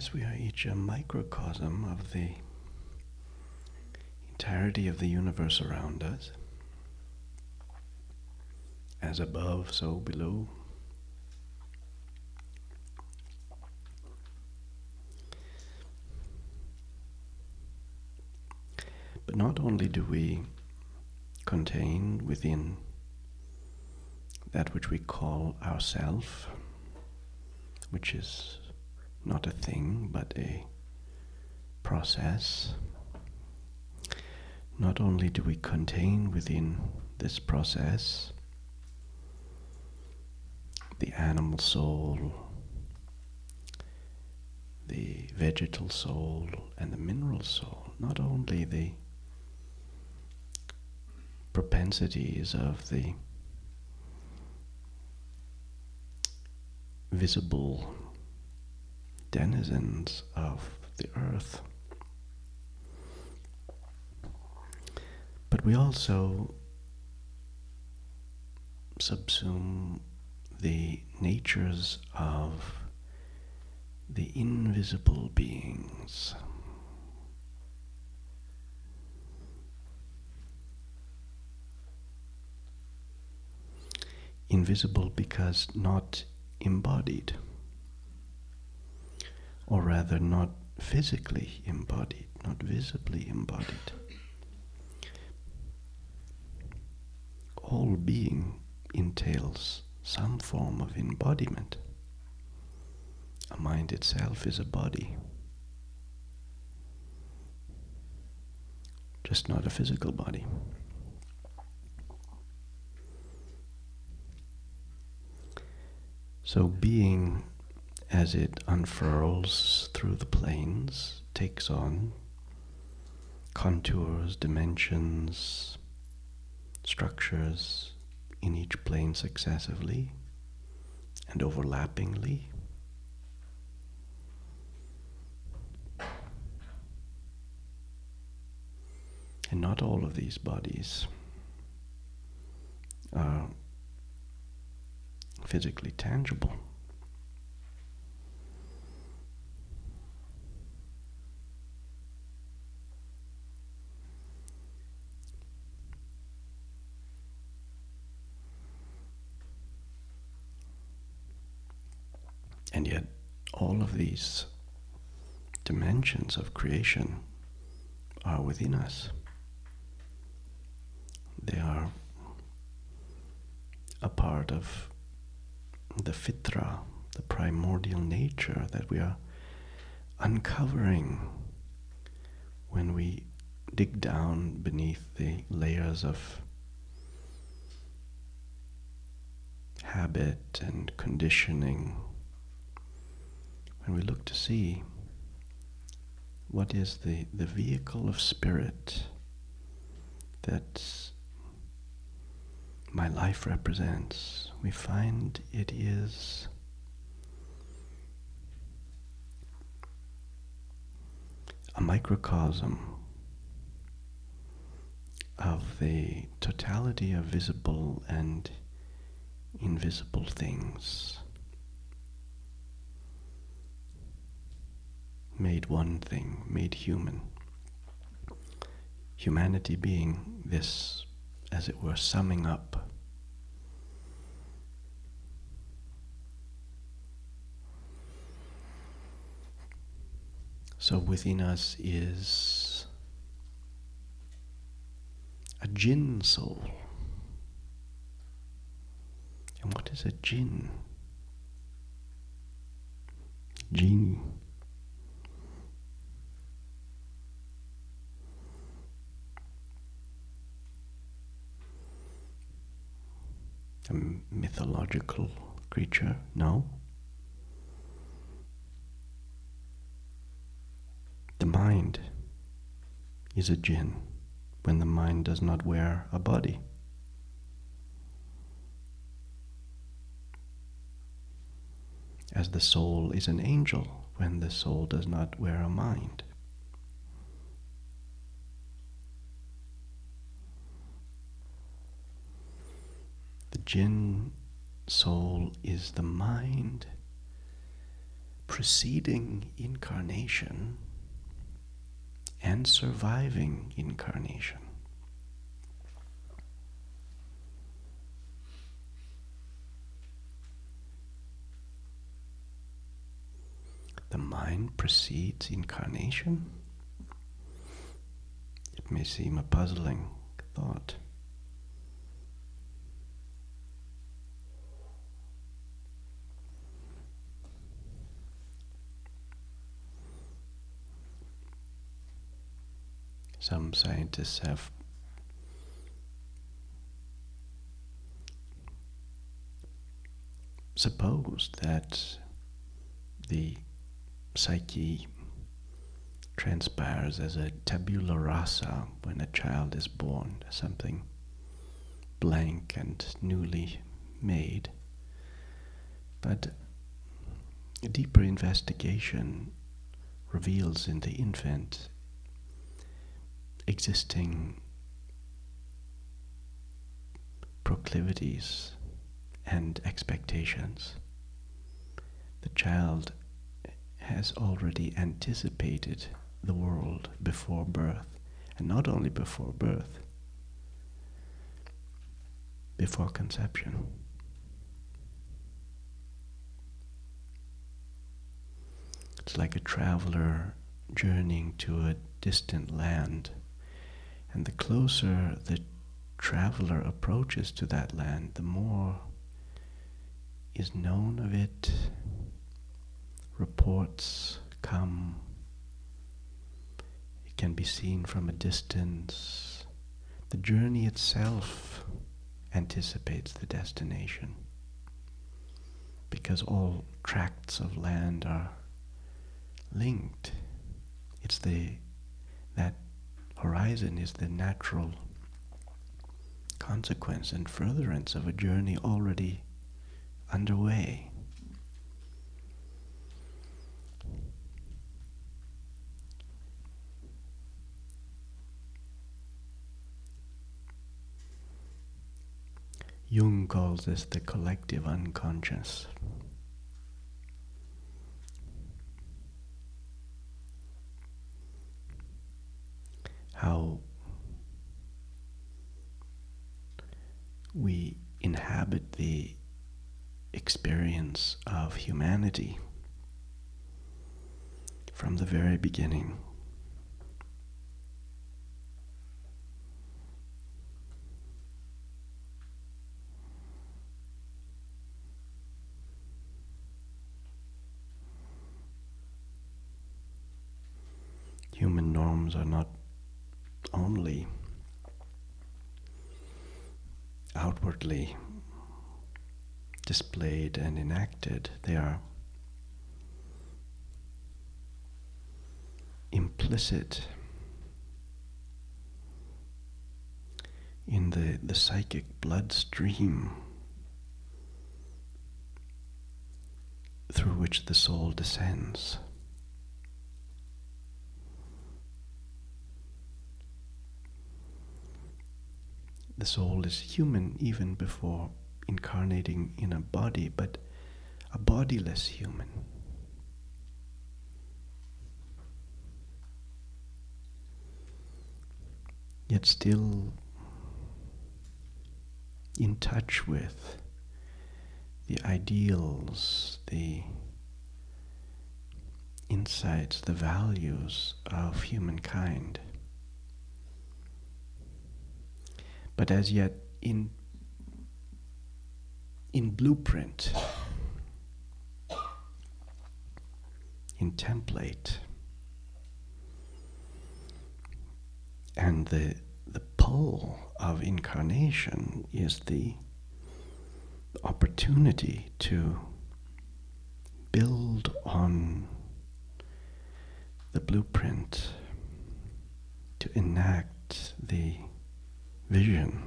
Yes, we are each a microcosm of the entirety of the universe around us. As above, so below. But not only do we contain within that which we call ourself, which is not a thing but a process, not only do we contain within this process the animal soul, the vegetal soul, and the mineral soul, not only the propensities of the visible denizens of the earth, but we also subsume the natures of the invisible beings. Invisible because not embodied, or rather not physically embodied, not visibly embodied. All being entails some form of embodiment. A mind itself is a body, just not a physical body. So being, as it unfurls through the planes, takes on contours, dimensions, structures in each plane successively and overlappingly. And not all of these bodies are physically tangible. And yet all of these dimensions of creation are within us. They are a part of the fitra, the primordial nature that we are uncovering when we dig down beneath the layers of habit and conditioning, when we look to see what is the vehicle of spirit that my life represents, we find it is a microcosm of the totality of visible and invisible things, made one thing, made human. Humanity being this, as it were, summing up. So within us is a jinn soul. And what is a jinn? Genie. A mythological creature? No. The mind is a jinn when the mind does not wear a body. As the soul is an angel when the soul does not wear a mind. The jinn soul is the mind preceding incarnation and surviving incarnation. The mind precedes incarnation? It may seem a puzzling thought. Some scientists have supposed that the psyche transpires as a tabula rasa when a child is born, something blank and newly made. But a deeper investigation reveals in the infant existing proclivities and expectations. The child has already anticipated the world before birth, and not only before birth, before conception. It's like a traveler journeying to a distant land, and the closer the traveler approaches to that land, the more is known of it. Reports come. It can be seen from a distance. The journey itself anticipates the destination, because all tracts of land are linked. That horizon is the natural consequence and furtherance of a journey already underway. Jung calls this the collective unconscious. How we inhabit the experience of humanity from the very beginning. Human norms are not only outwardly displayed and enacted, they are implicit in the psychic bloodstream through which the soul descends. The soul is human even before incarnating in a body, but a bodiless human. Yet still in touch with the ideals, the insights, the values of humankind. But as yet in blueprint, in template, and the pull of incarnation is the opportunity to build on the blueprint, to enact the vision,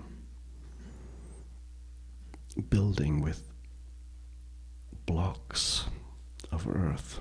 building with blocks of earth.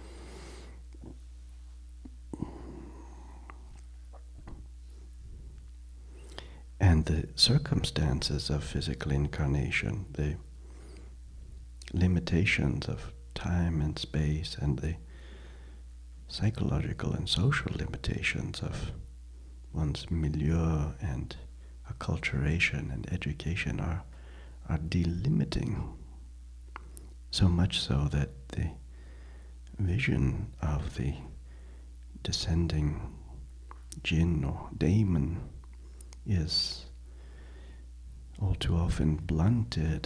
And the circumstances of physical incarnation, the limitations of time and space and the psychological and social limitations of one's milieu and acculturation and education are delimiting, so much so that the vision of the descending jinn or daemon is all too often blunted.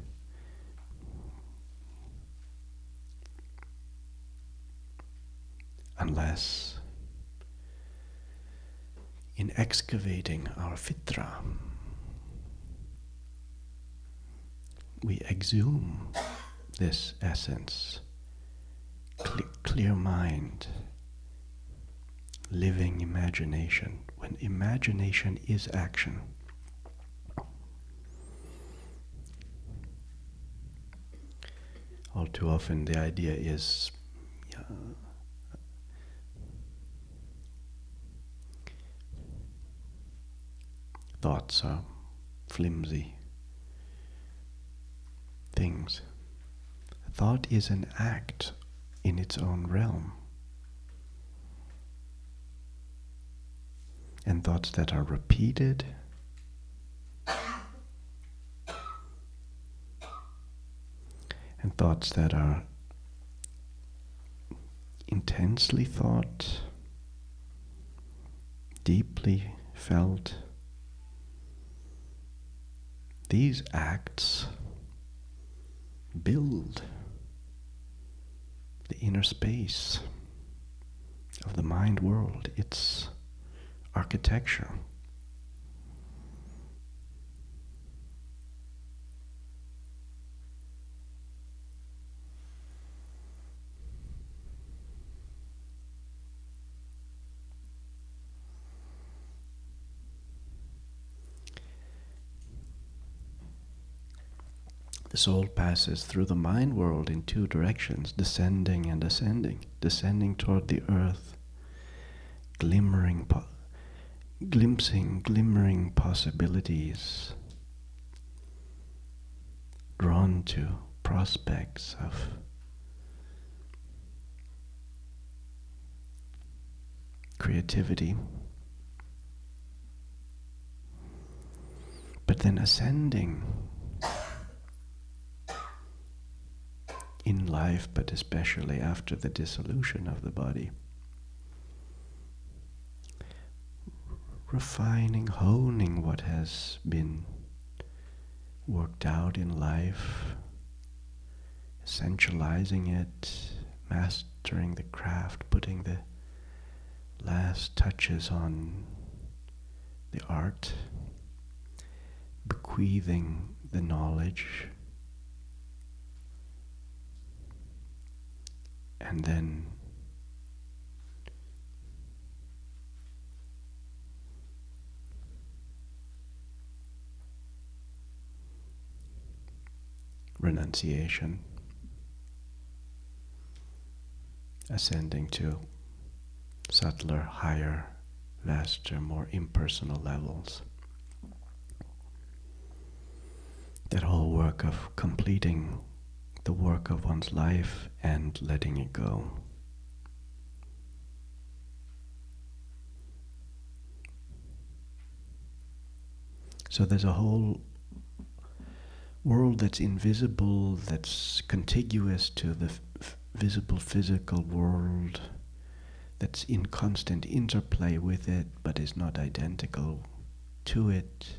Unless in excavating our fitra, we exhume this essence, clear mind, living imagination, when imagination is action. All too often the idea is thoughts are flimsy things. Thought is an act in its own realm. And thoughts that are repeated and thoughts that are intensely thought, deeply felt, these acts build the inner space of the mind world, its architecture. The soul passes through the mind world in two directions, descending and ascending. Descending toward the earth, glimmering possibilities, drawn to prospects of creativity. But then ascending in life, but especially after the dissolution of the body, refining, honing what has been worked out in life, essentializing it, mastering the craft, putting the last touches on the art, bequeathing the knowledge, and then renunciation, ascending to subtler, higher, vaster, more impersonal levels. That whole work of completing the work of one's life and letting it go. So there's a whole world that's invisible, that's contiguous to the visible physical world, that's in constant interplay with it, but is not identical to it,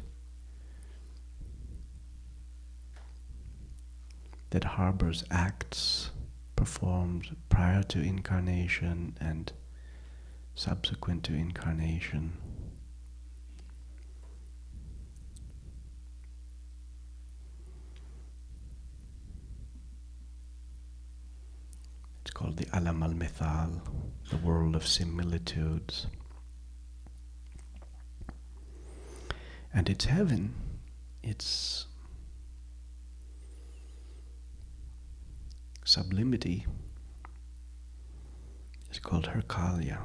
that harbors acts performed prior to incarnation and subsequent to incarnation. It's called the Alam al-Mithal, the world of similitudes. And it's heaven, it's sublimity, is called Herkalia.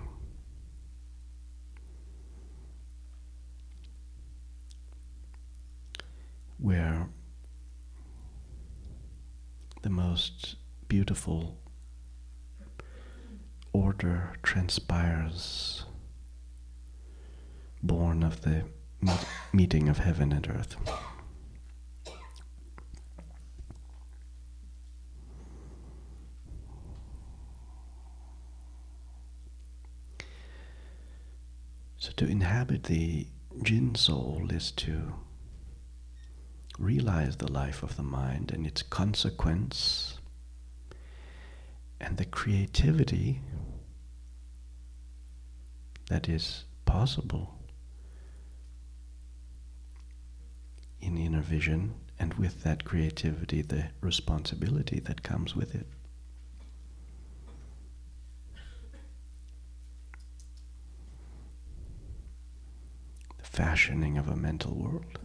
Where the most beautiful order transpires, born of the meeting of heaven and earth. So to inhabit the Jinn soul is to realize the life of the mind and its consequence and the creativity that is possible in inner vision, and with that creativity the responsibility that comes with it. The fashioning of a mental world.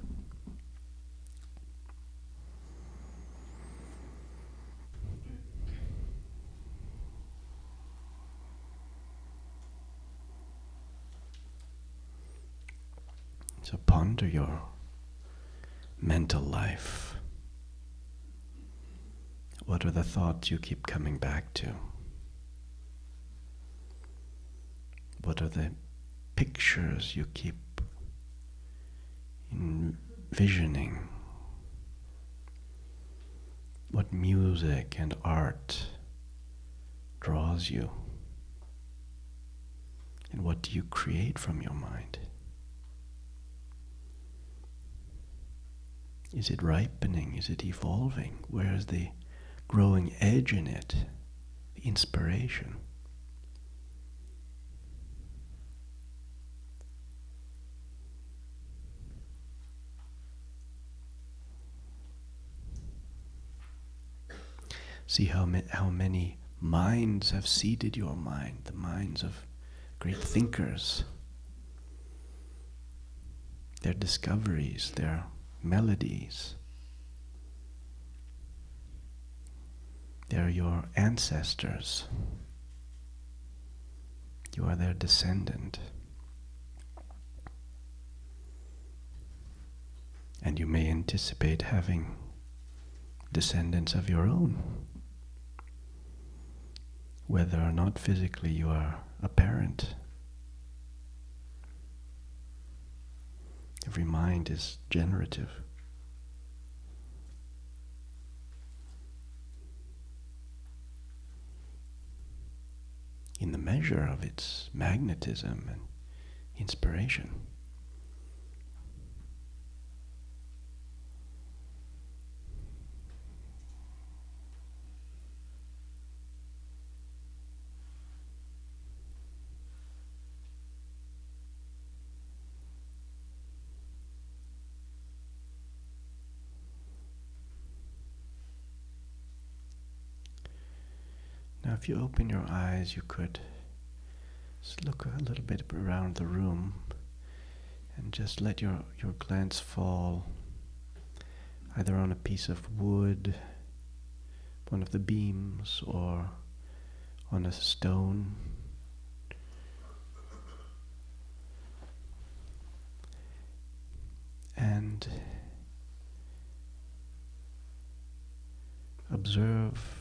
So ponder your mental life. What are the thoughts you keep coming back to? What are the pictures you keep envisioning? What music and art draws you? And what do you create from your mind? Is it ripening? Is it evolving? Where is the growing edge in it? The inspiration? See how many minds have seeded your mind, the minds of great thinkers, their discoveries, their melodies. They're your ancestors. You are their descendant. And you may anticipate having descendants of your own, whether or not physically you are a parent. Every mind is generative. In the measure of its magnetism and inspiration. Now if you open your eyes, you could just look a little bit around the room and just let your glance fall either on a piece of wood, one of the beams, or on a stone. And observe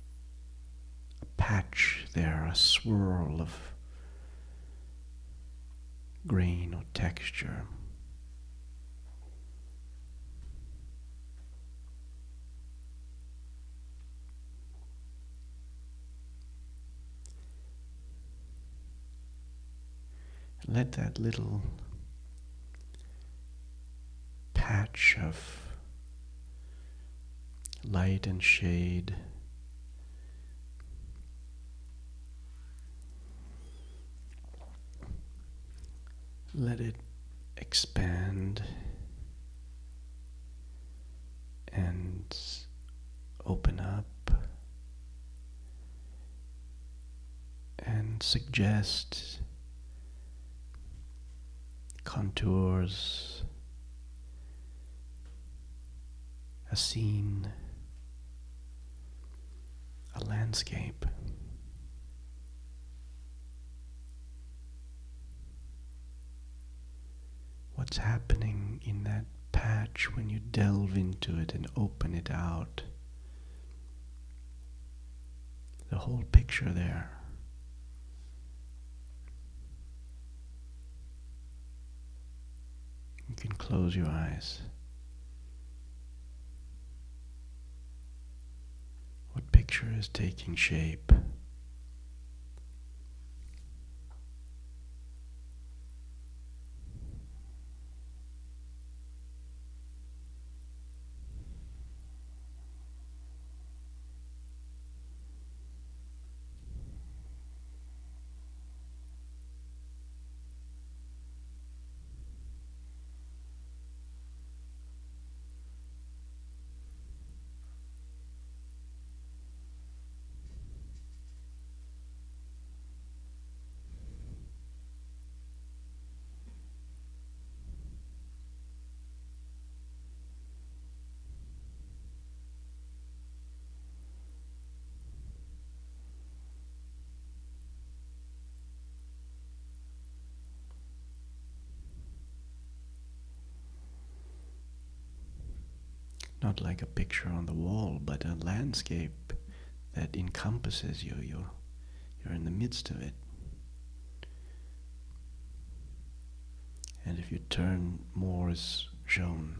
patch there, a swirl of grain or texture. Let that little patch of light and shade let it expand and open up and suggest contours, a scene, a landscape. What's happening in that patch when you delve into it and open it out? the whole picture there. You can close your eyes. What picture is taking shape? Not like a picture on the wall, but a landscape that encompasses you. You're in the midst of it. And if you turn, more is shown.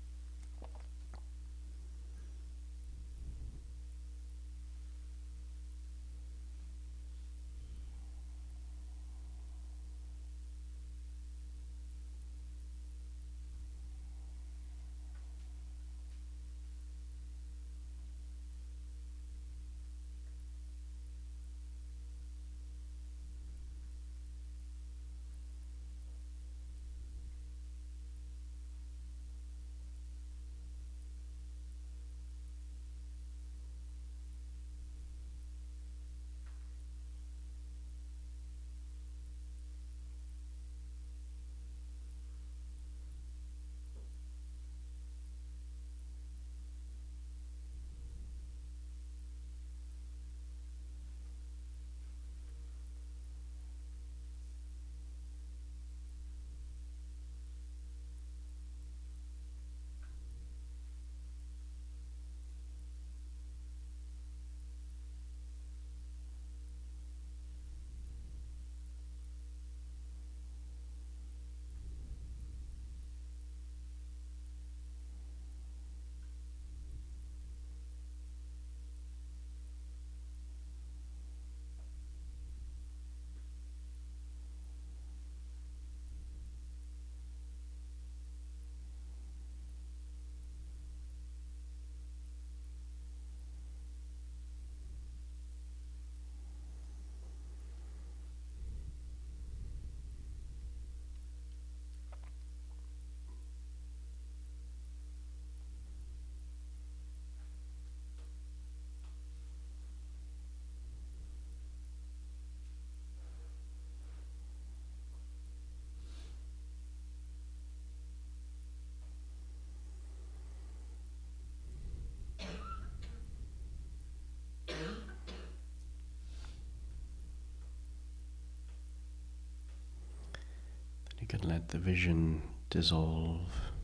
You can let the vision dissolve.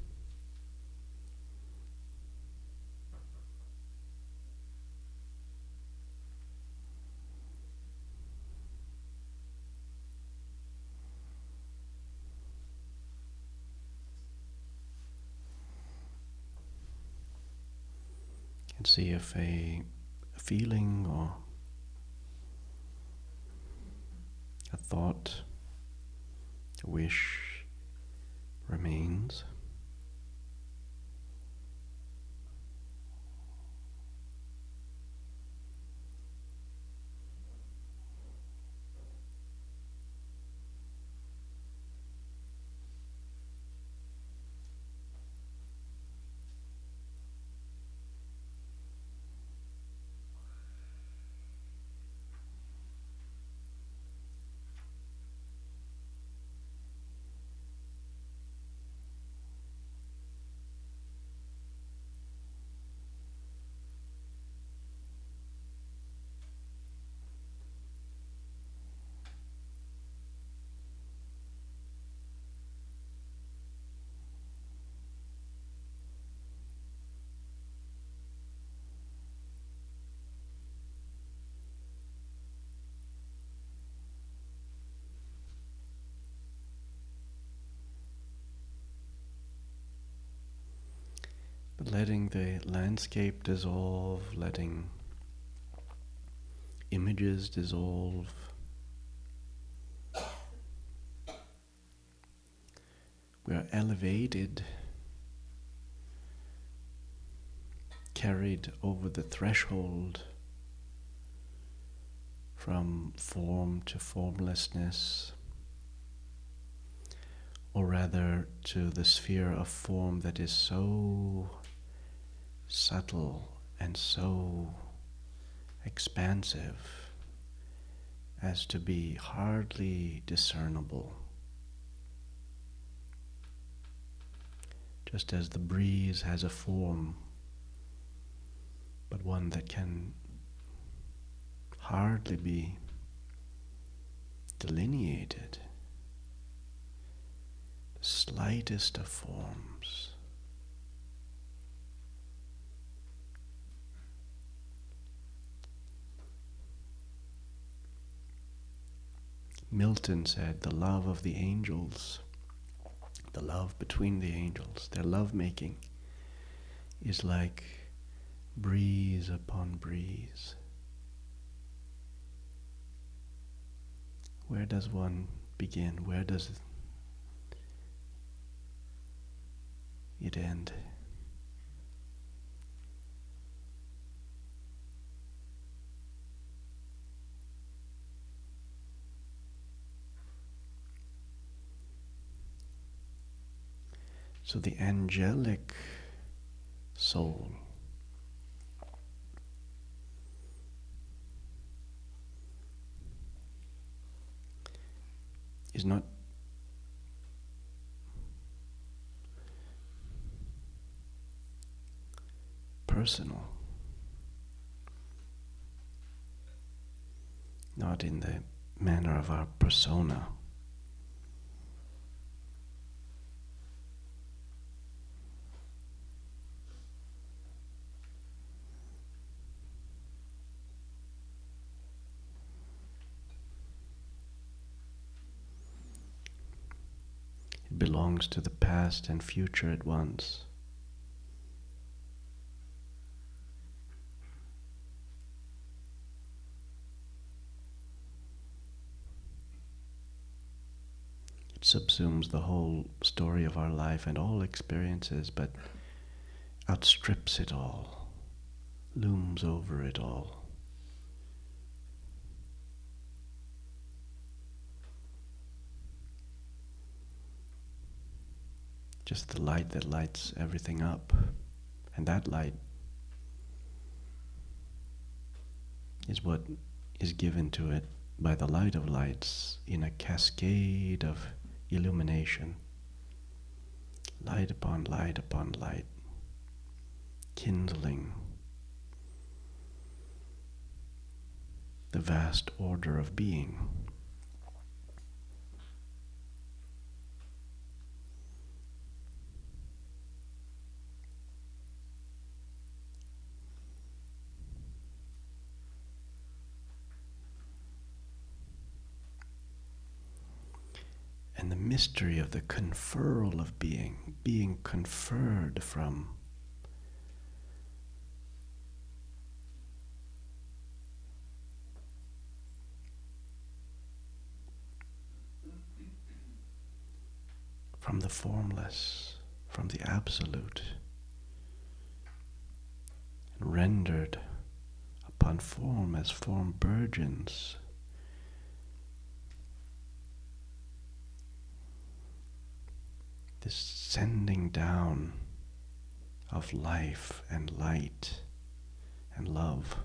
And see if a feeling or a thought, a wish remains. letting the landscape dissolve, letting images dissolve. We are elevated, carried over the threshold from form to formlessness, or rather to the sphere of form that is so subtle and so expansive as to be hardly discernible. Just as the breeze has a form, but one that can hardly be delineated, the slightest of forms. Milton said the love of the angels, the love between the angels, their love-making is like breeze upon breeze. Where does one begin? Where does it end? So the angelic soul is not personal, not in the manner of our persona. It belongs to the past and future at once. It subsumes the whole story of our life and all experiences, but outstrips it all, looms over it all. Just the light that lights everything up. And that light is what is given to it by the light of lights in a cascade of illumination. Light upon light upon light, kindling the vast order of being. And the mystery of the conferral of being conferred from the formless, from the absolute, and rendered upon form as form burgeons. This sending down of life and light and love.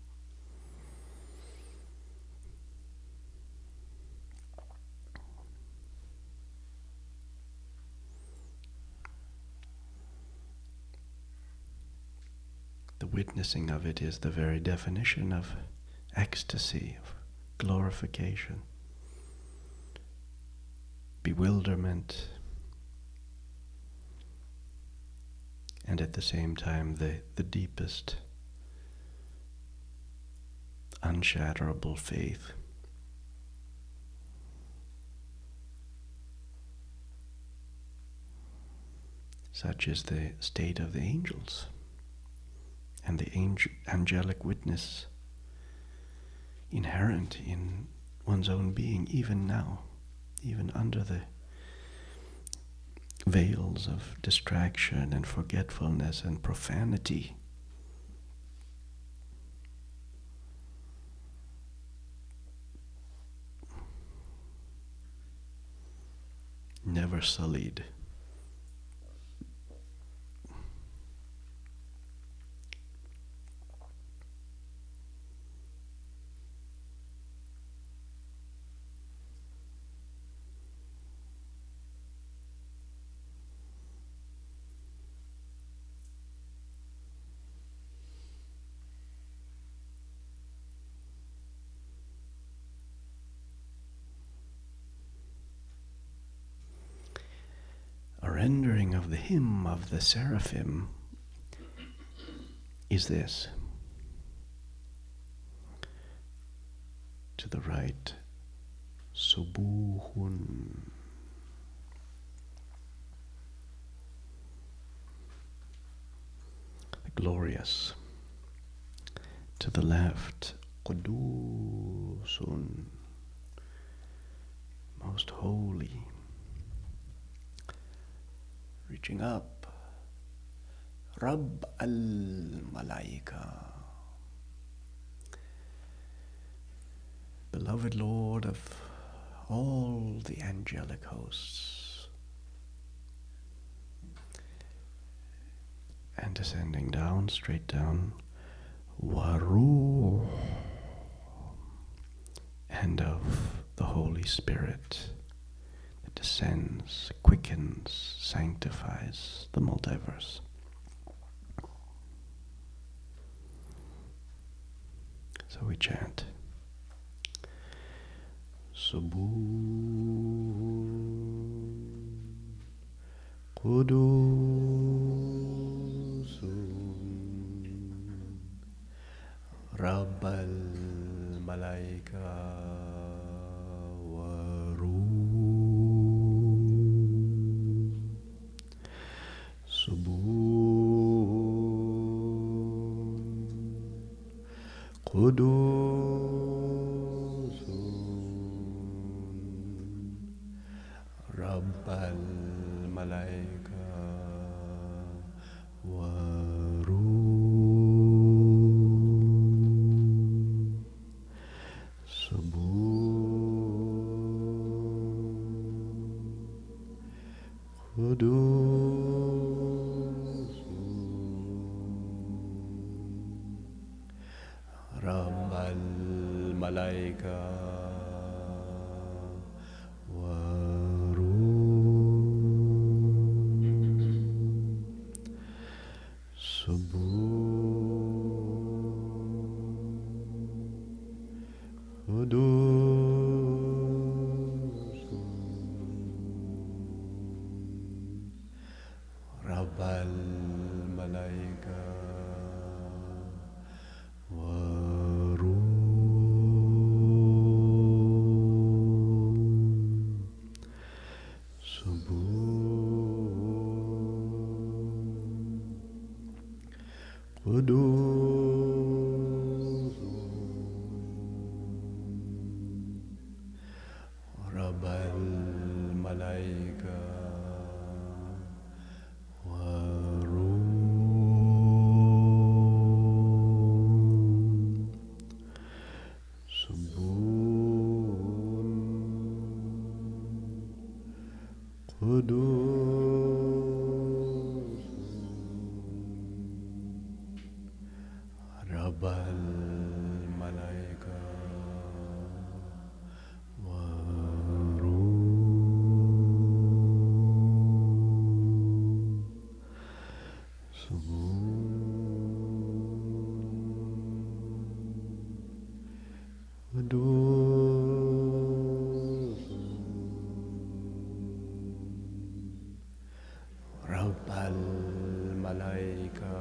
The witnessing of it is the very definition of ecstasy, of glorification, bewilderment, and at the same time the deepest, unshatterable faith. Such is the state of the angels and the angelic witness inherent in one's own being, even now, even under the veils of distraction and forgetfulness and profanity. Never sullied. A rendering of the hymn of the seraphim is this. To the right, Subuhun. The glorious. To the left, Qudusun. Most holy. Reaching up, Rabb al-Malaika, beloved Lord of all the angelic hosts, and descending down, straight down, Waruh, and of the Holy Spirit, descends, quickens, sanctifies the multiverse. So we chant Subuhun Qudusun Rabbal Malaika Qudusun Rabbal Malaika Waruh Subuhun Qudusun Rabbal Malaika Waruh Subuhun Qudusun Rabbal Malaika Rabbal Malaika Rabbal Malaika Rabbal Malaika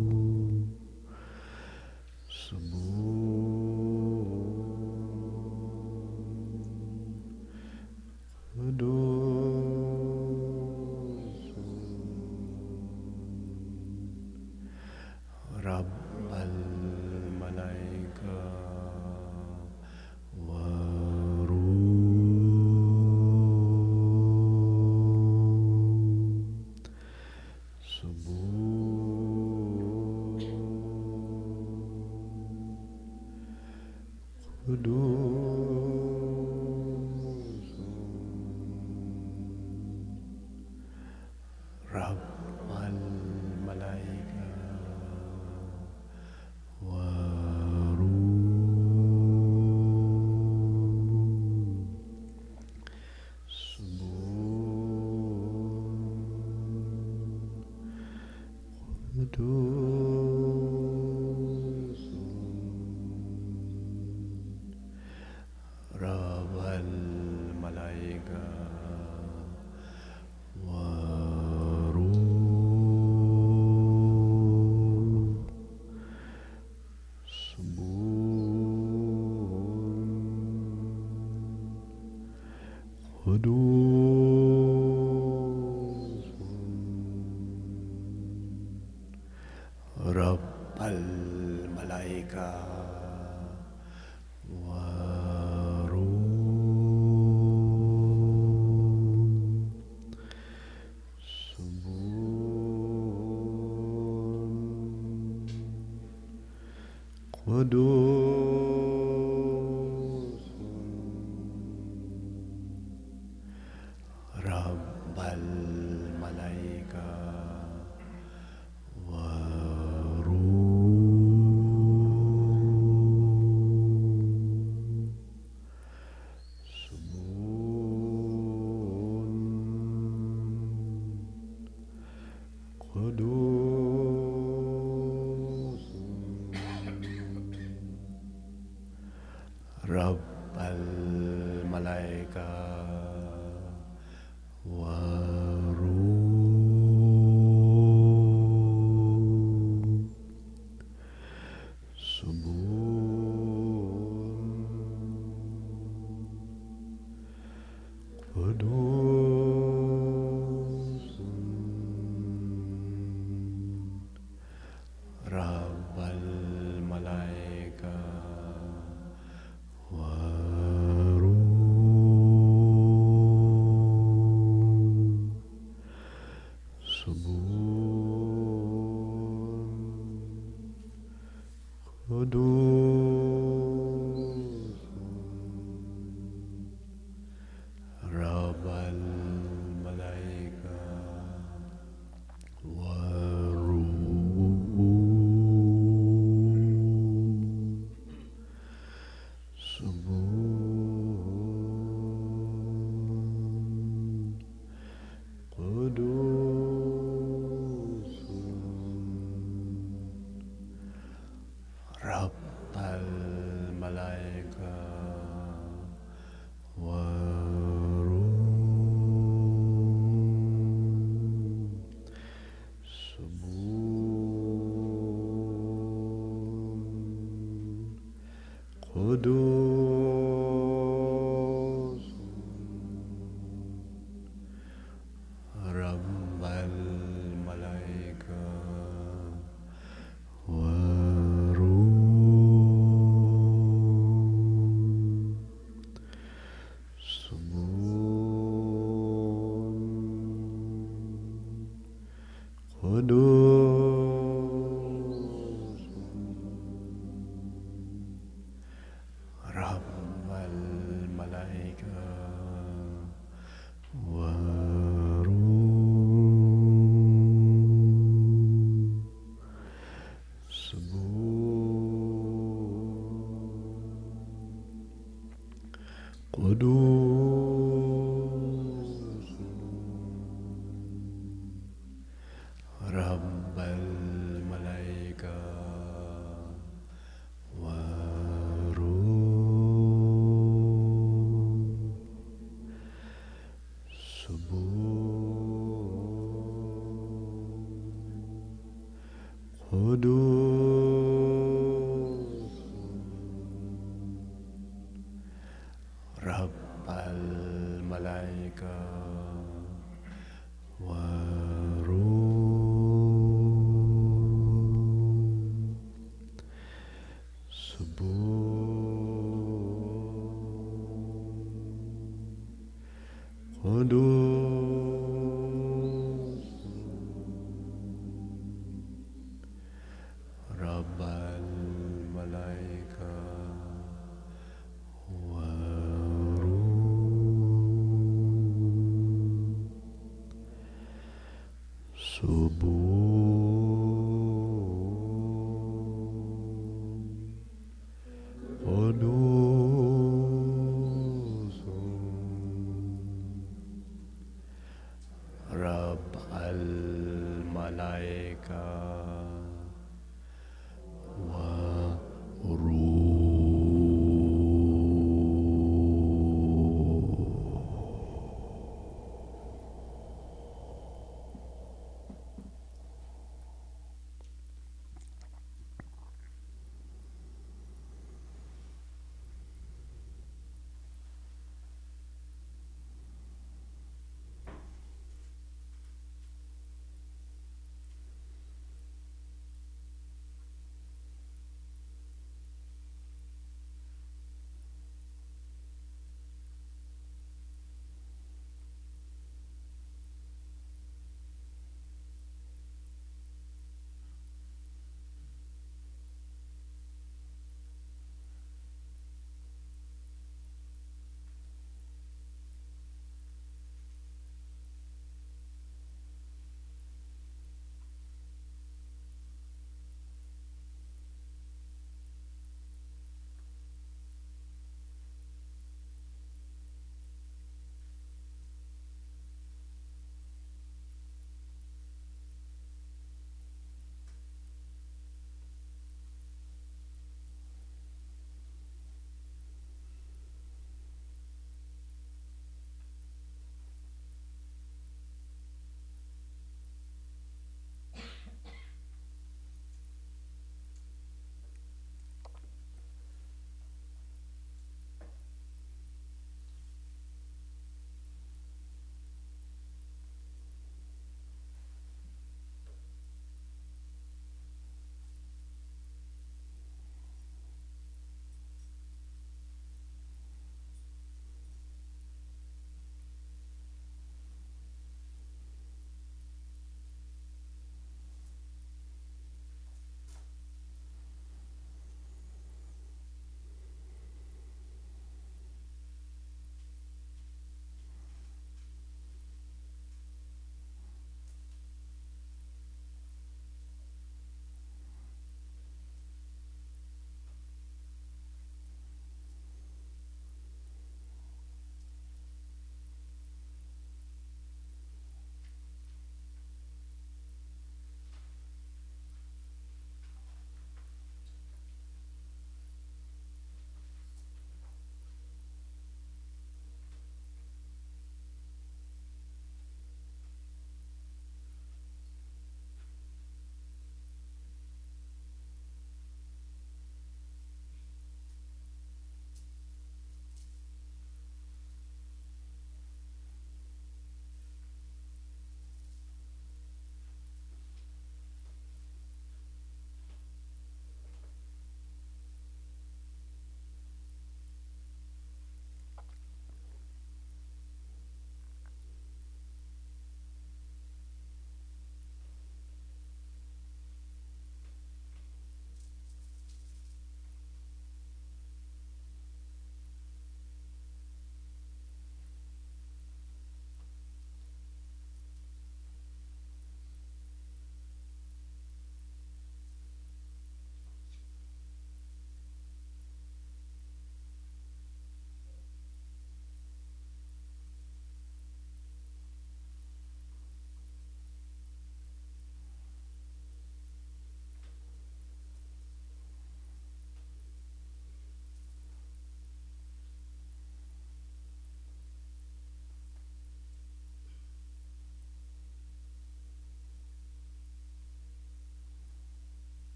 Subuhun قدوس رب الملائكة والروح سبحان قدوس رب الملائكة والروح سبحان قدوس رب الملائكة قدوس رب الملائكة والروح قدوس رب الملائكة والروح سبحان قدوس رب الملائكة قدوس رب الملائكة والروح سبحان قدوس رب الملائكة والروح سبحان قدوس رب الملائكة والروح سبحان قدوس رب الملائكة والروح سبحان قدوس رب الملائكة والروح سبحان قدوس رب الملائكة والروح سبحان قدوس رب الملائكة Rab al-Malaika wa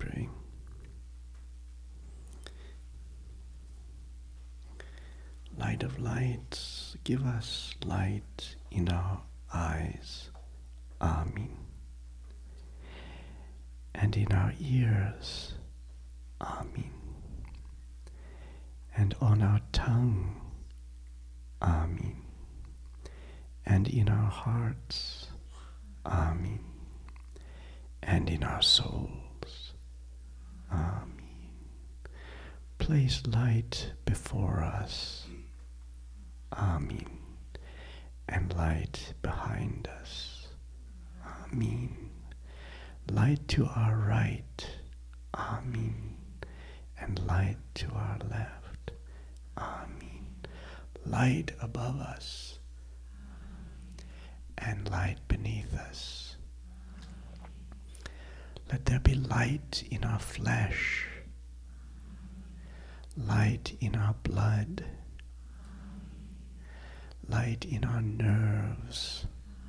praying. Light of lights, give us light in our eyes. Amen. And in our ears. Amen. And on our tongue. Amen. And in our hearts. Amen. And in our souls. Amen. Place light before us. Amen. And light behind us. Amen. Light to our right. Amen. And light to our left. Amen. Light above us. And light beneath us. Let there be light in our flesh. Light in our blood. Light in our nerves.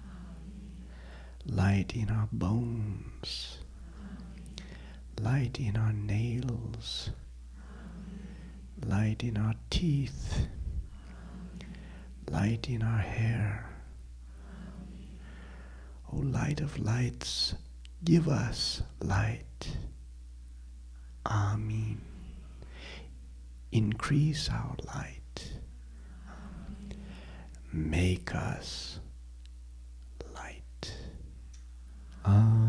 Light in our bones. Light in our nails. Light in our teeth. Light in our hair. O light of lights, give us light. Amen. Increase our light. Make us light. Amen.